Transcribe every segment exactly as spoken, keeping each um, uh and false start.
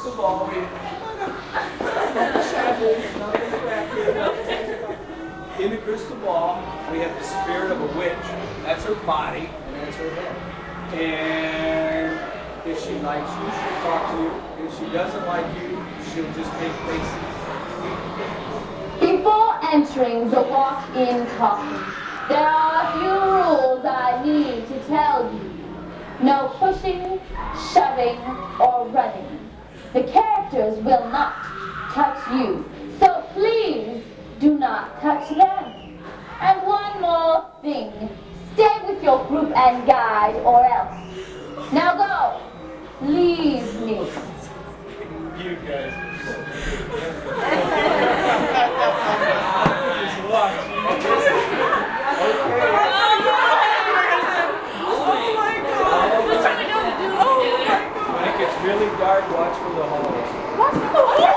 crystal ball, we in the crystal ball, we have the spirit of a witch. That's her body, and that's her head. And if she likes you, she'll talk to you. If she doesn't like you, she'll just make faces. Before entering the walk-in coffin, there are a few rules I need to tell you. No pushing, shoving, or running. The characters will not touch you, so please do not touch them. And one more thing, stay with your group and guide or else. Now go, leave me. You guys. When it gets really dark, watch for the holes. Watch for the holes!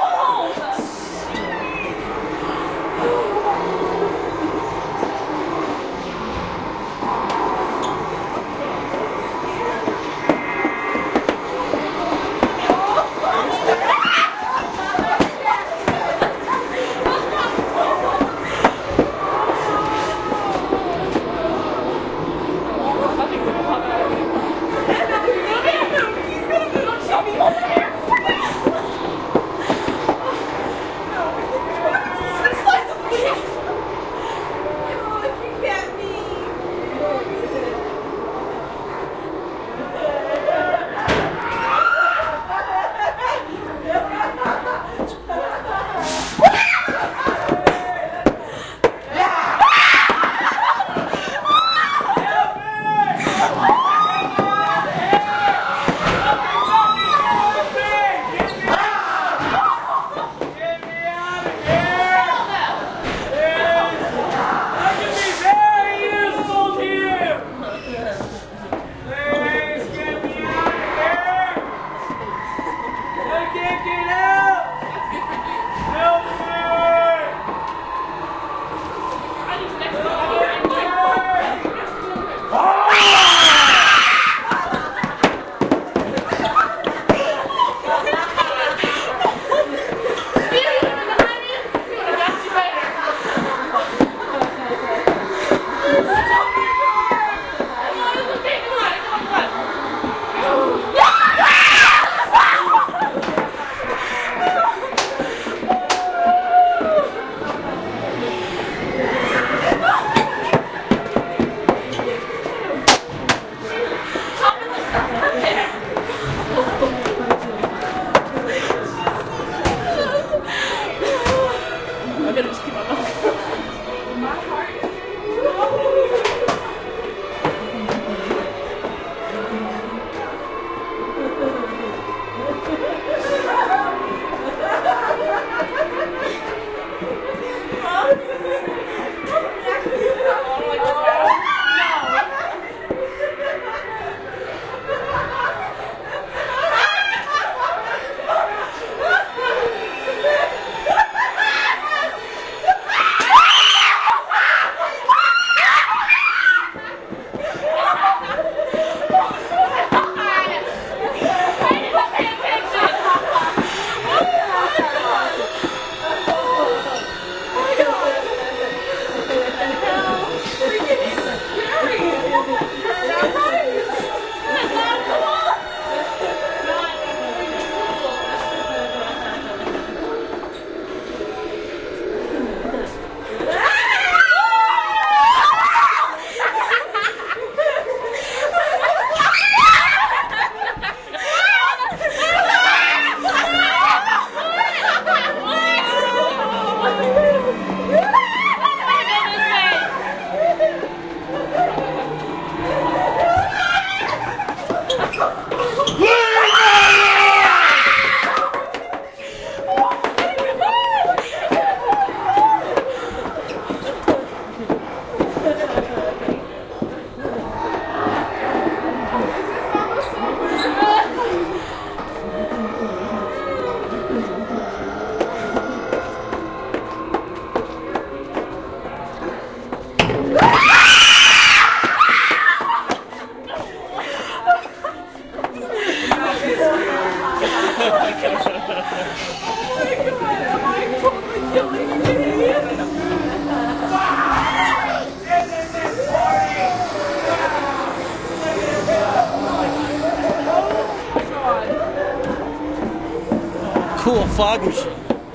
fog machine.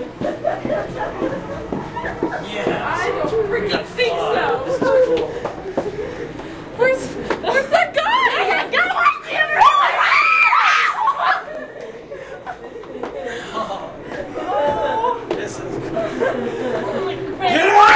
Yeah. I don't freaking think so. This is cool. Where's, where's that guy? Get away from him! Oh, this is cool. Get away!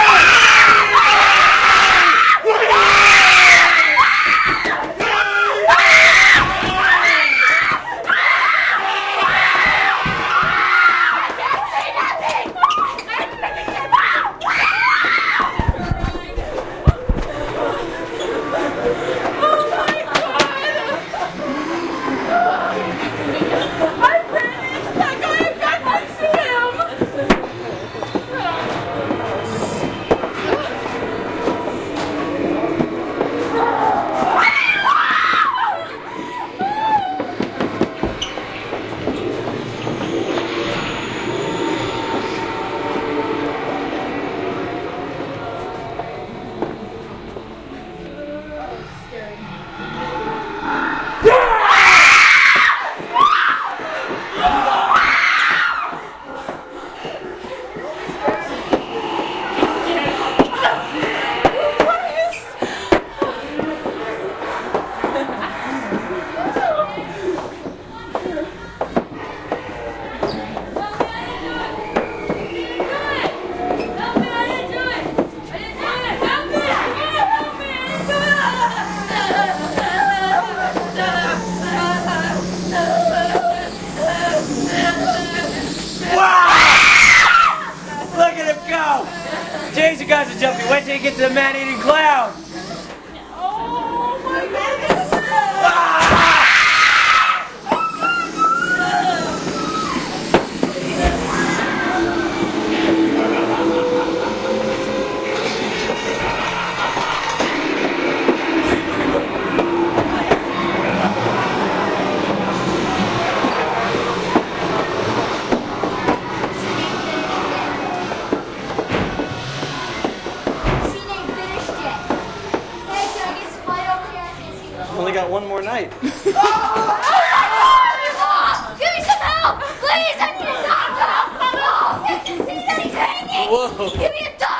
Jeez, you guys are jumping. Wait till you get to the man-eating clown. Oh my goodness! Ah! Only got one more night. Oh, oh my God! Give me some help! Please, I need a doctor! Oh, can't you see that he's hanging? Whoa. Give me a doctor!